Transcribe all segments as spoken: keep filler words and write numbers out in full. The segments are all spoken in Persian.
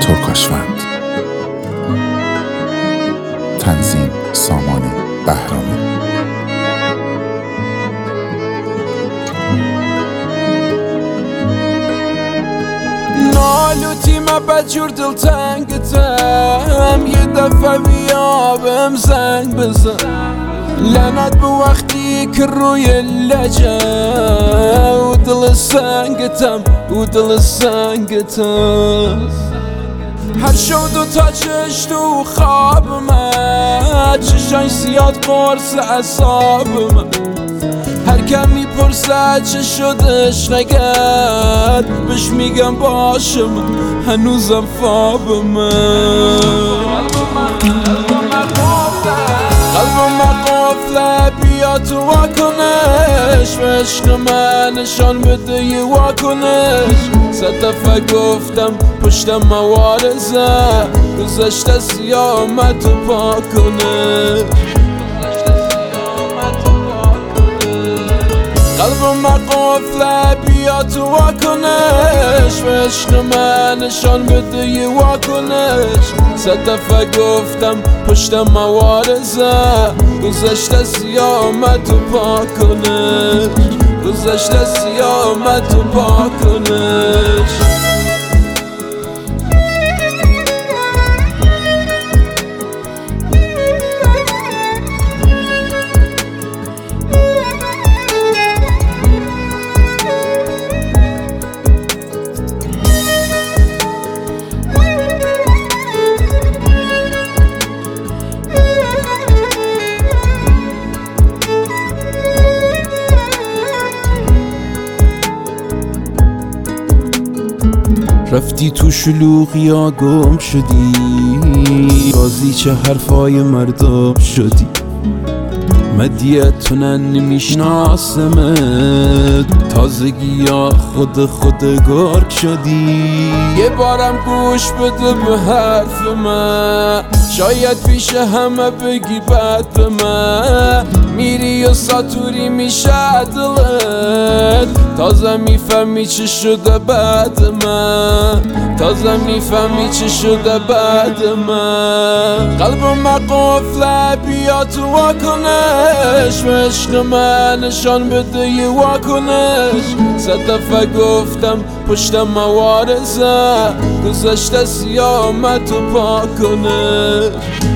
ترکاشوند. تنظیم سامان بهرامی. نالوتی ما بجور دل تنگتم، یه دفعه بیابم زنگ بزن. لعنت به وقتی که روی لجه و دل سنگتم و دل سنگتم. هر شب دو تا چش تو خوابم، چشای سیاد قرص اعصابم. هر کم میپرسد چه شدش نگرد، بهش میگم باشم هنوزم خوابم. قلبم قفله بیا تو واکنش، به عشق من نشان بده یه واکنش. صد دفعه گفتم پشتم موارزه، گذشته سیاه آمد تو پاکنش. قلبم قفله بیا تو واکنش، به عشق من نشان بده یه واکنش. صد دفعه گفتم پشتم موارزه، گذشته سیاه آمد تو پاکنش. گذشته سیاه آمد تو پاکنش. رفتی تو شلوغی ها گم شدی، بازی چه حرفای مردم شدی. مدیتونن نمیشناسمت، تازگی ها خود خود گرگ شدی. یه بارم گوش بده به حرف من، شاید پیش همه بگی بد به من. میری و ساتوری میشه دلت، تازه میفهمی چه شده بعد من. تازه میفهمی چه شده بعد من. قلبم قفله بیا تو واکنش، به عشق من نشان بده یه واکنش. صد دفعه گفتم پشتم موارزه، گذشته سیاه آمد تو پاکنش.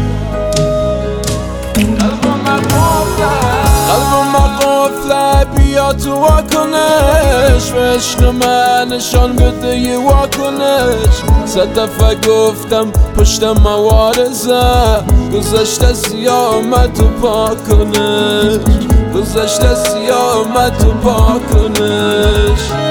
قلبم قفله بیا تو واکنش، به عشق من نشان بده یه واکنش. صد دفعه گفتم پشتم موارزه، گذشته سیاه آمد تو پاکنش. گذشته سیاه آمد تو پاکنش.